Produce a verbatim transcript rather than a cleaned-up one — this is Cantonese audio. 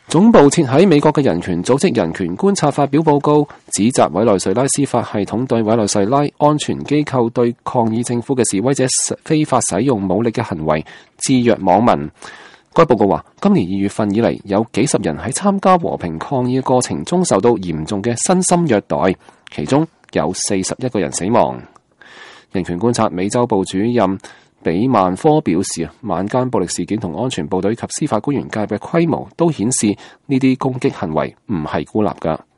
總部設喺美國嘅人權組織人權觀察發表報告，指責委內瑞拉司法系統對委內瑞拉安全機構對抗議政府嘅示威者非法使用武力嘅行為制約網民。該報告話，今年二月份以嚟，有幾十人喺參加和平抗議嘅過程中受到嚴重嘅身心虐待，其中有四十一個人死亡。人權觀察美洲部主任比曼科表示，晚間暴力事件同安全部隊及司法官員介入嘅規模都顯示呢啲攻擊行為唔係孤立㗎。